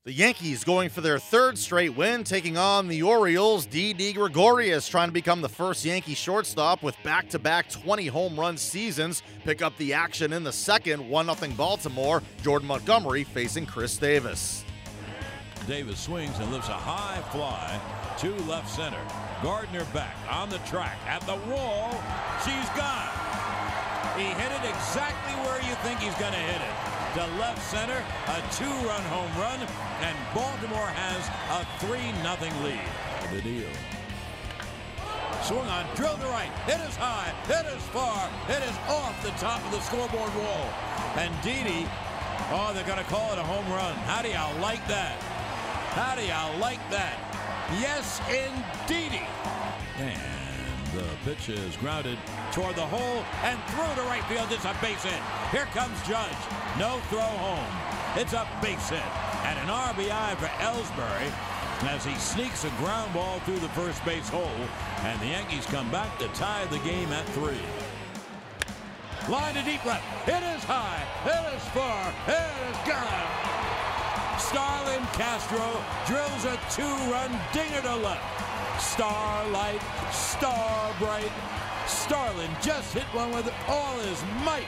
The Yankees going for their third straight win, taking on the Orioles. Didi Gregorius trying to become the first Yankee shortstop with back-to-back 20 home run seasons. Pick up the action in the second, 1-0 Baltimore. Jordan Montgomery facing Chris Davis. Davis swings and lifts a high fly to left center. Gardner back on the track at the wall. She's gone. He hit it exactly where you think he's going to hit it. To left center, a 2-run home run, and Baltimore has a 3-0 lead. The deal. Swung on, drilled to right. It is high, it is far, it is off the top of the scoreboard wall. And Didi, oh, they're going to call it a home run. How do you like that? How do you like that? Yes, indeedy. And the pitch is grounded toward the hole and through to right field. It's a base hit. Here comes Judge. No throw home. It's a base hit. And an RBI for Ellsbury as he sneaks a ground ball through the first base hole. And the Yankees come back to tie the game at 3. Line to deep left. It is high. It is far. It is gone. Starlin Castro drills a 2-run dinger to left. Starlight, star bright. Starlin just hit one with all his might.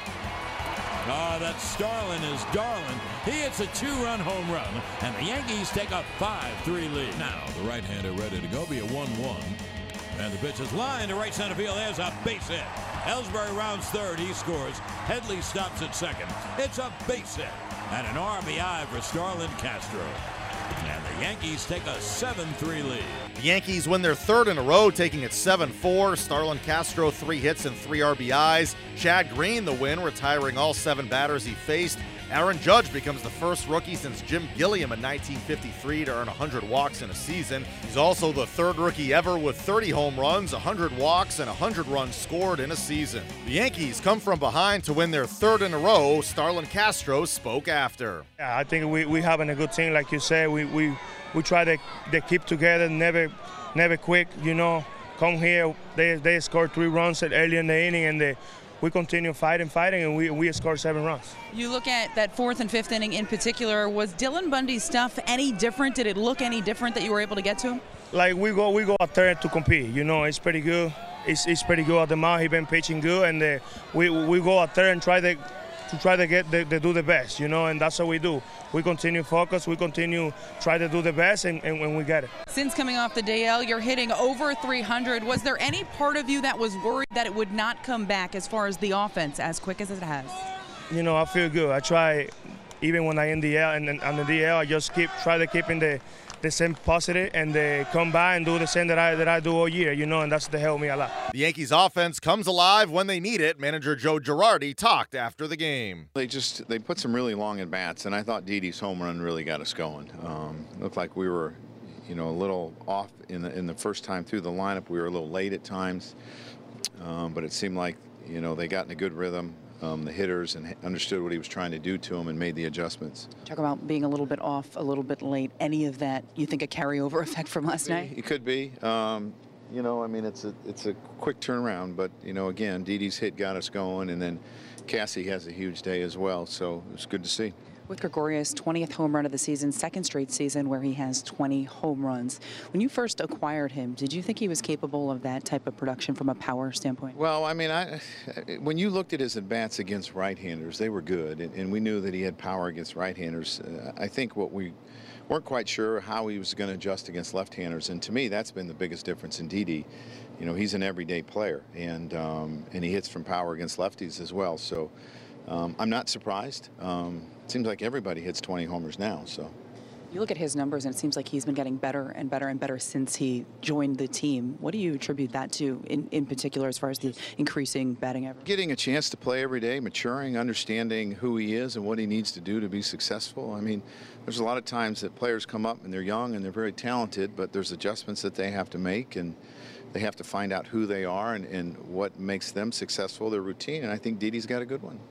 Ah, that Starlin is darling. He hits a 2-run home run, and the Yankees take a 5-3 lead. Now, the right-hander ready to go, be a 1-1. And the pitch is lined to right center field. There's a base hit. Ellsbury rounds third. He scores. Headley stops at second. It's a base hit. And an RBI for Starlin Castro. And the Yankees take a 7-3 lead. The Yankees win their third in a row, taking it 7-4. Starlin Castro, 3 hits and 3 RBIs. Chad Green the win, retiring all 7 batters he faced. Aaron Judge becomes the first rookie since Jim Gilliam in 1953 to earn 100 walks in a season. He's also the third rookie ever with 30 home runs, 100 walks, and 100 runs scored in a season. The Yankees come from behind to win their third in a row. Starlin Castro spoke after. Yeah, I think we having a good team, like you said. We try to keep together, never quit. You know, come here. They scored 3 runs early in the inning, and we continue fighting, and we scored 7 runs. You look at that 4th and 5th inning in particular. Was Dylan Bundy's stuff any different? Did it look any different that you were able to get to him? Like we go out there to compete. You know, it's pretty good. It's pretty good at the mound. He's been pitching good, and we go out there and try to do the best. You know, and that's what we do. We continue focus. We continue try to do the best, and we get it. Since coming off the DL, you're hitting over 300. Was there any part of you that was worried that it would not come back as far as the offense as quick as it has? You know, I feel good. I try, even when I in DL and on the DL, I just try to keep in the same positive and come by and do the same that I do all year, you know, and that's to help me a lot. The Yankees offense comes alive when they need it. Manager Joe Girardi talked after the game. They put some really long at bats, and I thought Didi's home run really got us going. Looked like we were, you know, a little off in the first time through the lineup. We were a little late at times, but it seemed like, you know, they got in a good rhythm. The hitters and understood what he was trying to do to him and made the adjustments. Talk about being a little bit off, a little bit late. Any of that, you think, a carryover effect from last night? It could be. You know, I mean, it's a quick turnaround, but, you know, again, Didi's hit got us going, and then Cassie has a huge day as well, so it was good to see. With Gregorius, 20th home run of the season, 2nd straight season where he has 20 home runs. When you first acquired him, did you think he was capable of that type of production from a power standpoint? Well, I mean, when you looked at his at-bats against right-handers, they were good, and we knew that he had power against right-handers. I think what we weren't quite sure how he was going to adjust against left-handers, and to me, that's been the biggest difference in Didi. You know, he's an everyday player, and he hits from power against lefties as well, so I'm not surprised. It seems like everybody hits 20 homers now. So you look at his numbers, and it seems like he's been getting better and better and better since he joined the team. What do you attribute that to, in particular, as far as the increasing batting average? Getting a chance to play every day, maturing, understanding who he is and what he needs to do to be successful. I mean, there's a lot of times that players come up and they're young and they're very talented, but there's adjustments that they have to make, and they have to find out who they are and what makes them successful, their routine, and I think Didi's got a good one.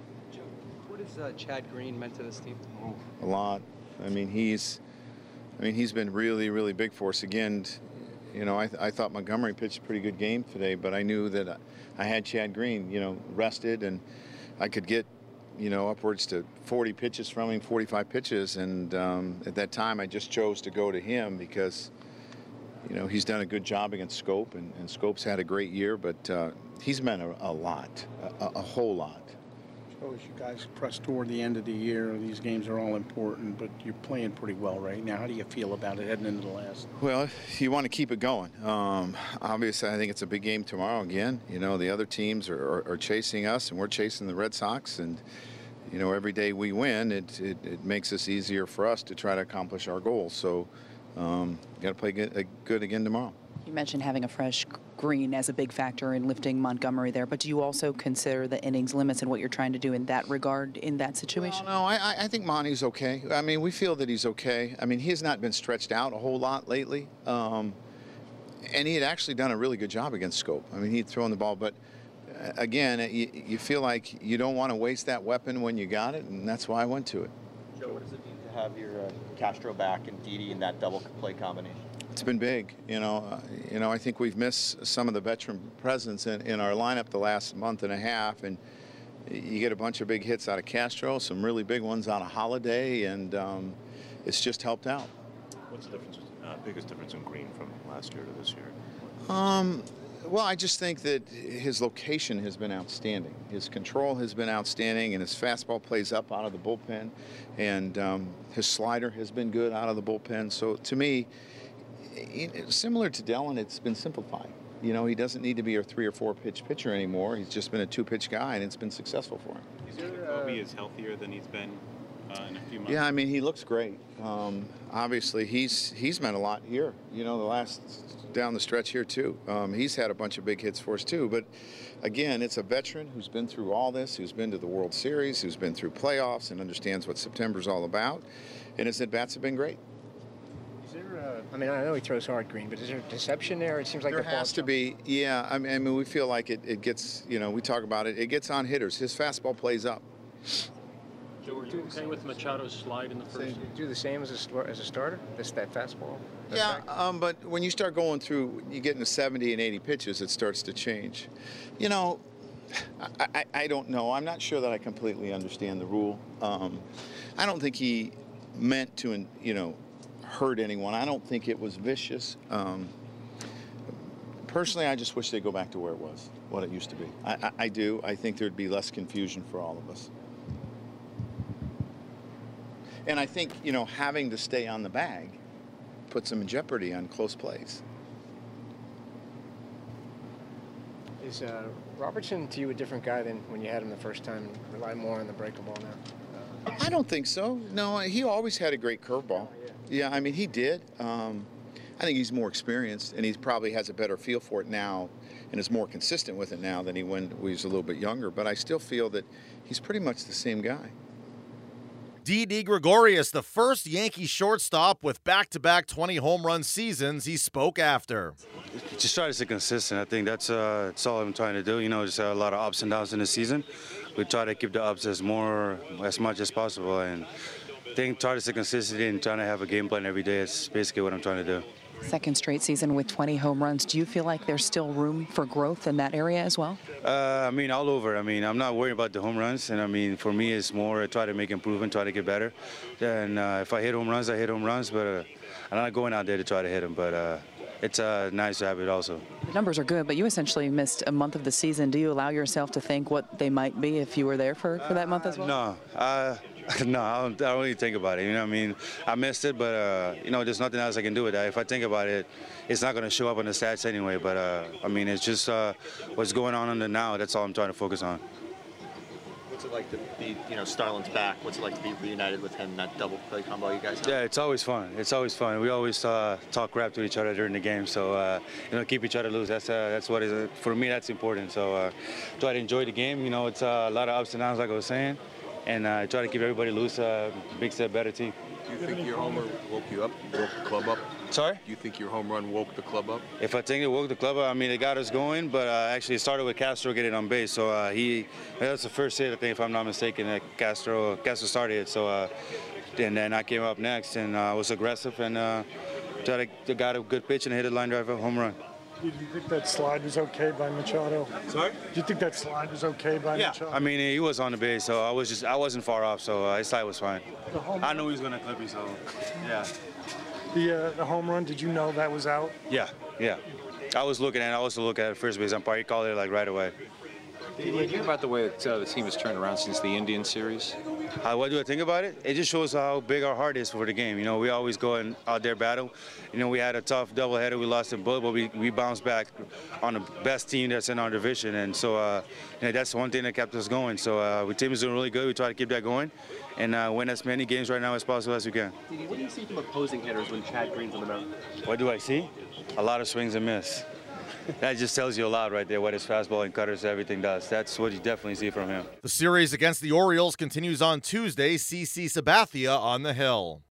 What has Chad Green meant to this team? A lot. I mean, he's been really, really big for us. Again, you know, I thought Montgomery pitched a pretty good game today, but I knew that I had Chad Green, you know, rested, and I could get upwards to 40 pitches from him, 45 pitches, and at that time I just chose to go to him because, he's done a good job against Scope, and Scope's had a great year, but he's meant a lot, a whole lot. As you guys press toward the end of the year, these games are all important, but you're playing pretty well right now. How do you feel about it heading into the last? Well, you want to keep it going. Obviously, I think it's a big game tomorrow again. The other teams are chasing us, and we're chasing the Red Sox, and every day we win, it makes us easier for us to try to accomplish our goals. So, got to play good again tomorrow. You mentioned having a fresh green as a big factor in lifting Montgomery there, but do you also consider the innings limits and what you're trying to do in that regard, in that situation? Well, no, I think Monty's okay. I mean, we feel that he's okay. I mean, he has not been stretched out a whole lot lately. And he had actually done a really good job against Scope. I mean, he'd thrown the ball, but again, you feel like you don't want to waste that weapon when you got it, and that's why I went to it. Joe, what does it mean to have your Castro back and Didi in that double play combination? It's been big, I think we've missed some of the veteran presence in our lineup the last month and a half, and you get a bunch of big hits out of Castro, some really big ones out of Holiday, and it's just helped out. What's the difference, biggest difference in Green from last year to this year? Well, I just think that his location has been outstanding. His control has been outstanding, and his fastball plays up out of the bullpen, and his slider has been good out of the bullpen. So to me, similar to Dellin, it's been simplified. He doesn't need to be a 3 or 4 pitch pitcher anymore. He's just been a 2-pitch guy, and it's been successful for him. Is Jacoby is healthier than he's been in a few months? Yeah, I mean, he looks great. Obviously, he's meant a lot here. The last down the stretch here too. He's had a bunch of big hits for us too. But again, it's a veteran who's been through all this, who's been to the World Series, who's been through playoffs, and understands what September's all about. And his at-bats have been great. I mean, I know he throws hard, Green, but is there deception there? It seems like there has to be. Yeah, I mean, we feel like it gets, we talk about it. It gets on hitters. His fastball plays up. Joe, are you okay with Machado's slide in the first? Do you do the same as a starter? That fastball? Yeah, but when you start going through, you get into 70 and 80 pitches, it starts to change. I don't know. I'm not sure that I completely understand the rule. I don't think he meant to, hurt anyone. I don't think it was vicious. Personally, I just wish they'd go back to where it was, what it used to be. I do. I think there'd be less confusion for all of us. And I think, having to stay on the bag puts them in jeopardy on close plays. Is Robertson to you a different guy than when you had him the first time and rely more on the breaking ball now? I don't think so. No, he always had a great curveball. Yeah, I mean, he did. I think he's more experienced, and he probably has a better feel for it now and is more consistent with it now than he when he was a little bit younger. But I still feel that he's pretty much the same guy. Didi Gregorius, the first Yankee shortstop with back-to-back 20 home run seasons, he spoke after. Just try to stay consistent. I think that's all I'm trying to do. Just a lot of ups and downs in the season. We try to keep the ups as much as possible, and I think try to stay consistent and trying to have a game plan every day. It's basically what I'm trying to do. Second straight season with 20 home runs. Do you feel like there's still room for growth in that area as well? I mean, all over. I mean, I'm not worried about the home runs. And, I mean, for me, it's more try to make improvement, try to get better. And if I hit home runs, I hit home runs. But I'm not going out there to try to hit them. But it's nice to have it also. The numbers are good, but you essentially missed a month of the season. Do you allow yourself to think what they might be if you were there for that month as well? No. No, I don't really think about it. I mean, I missed it, but, there's nothing else I can do with that. If I think about it, it's not going to show up on the stats anyway. But, I mean, it's just what's going on in the now. That's all I'm trying to focus on. What's it like to be, Starlin's back? What's it like to be reunited with him, that double play combo you guys have? Yeah, it's always fun. It's always fun. We always talk crap to each other during the game. So, keep each other loose. That's what is for me, that's important. So, try to enjoy the game. It's a lot of ups and downs, like I was saying. And try to keep everybody loose, makes it a better team. Do you think your homer woke you up, woke the club up? Sorry? Do you think your home run woke the club up? If I think it woke the club up, I mean, it got us going, but actually it started with Castro getting on base. So that's the first hit, I think, if I'm not mistaken, that Castro started it. So, and then I came up next and was aggressive and got a good pitch and hit a line drive home run. Did you think that slide was okay by Machado? Sorry? Did you think that slide was okay by Machado? I mean, he was on the base, so I wasn't far off, so his slide was fine. I knew he was going to clip me, so yeah. The home run, did you know that was out? Yeah. I was looking at first base umpire. He called it like right away. What do you think about the way that the team has turned around since the Indian series? What do I think about it? It just shows how big our heart is for the game. You know, we always go out there battle. You know, we had a tough doubleheader. We lost in both, but we bounced back on the best team that's in our division. And so that's one thing that kept us going. So our team is doing really good. We try to keep that going and win as many games right now as possible as we can. What do you see from opposing hitters when Chad Green's on the mound? What do I see? A lot of swings and miss. That just tells you a lot right there, what his fastball and cutters, everything does. That's what you definitely see from him. The series against the Orioles continues on Tuesday. CC Sabathia on the hill.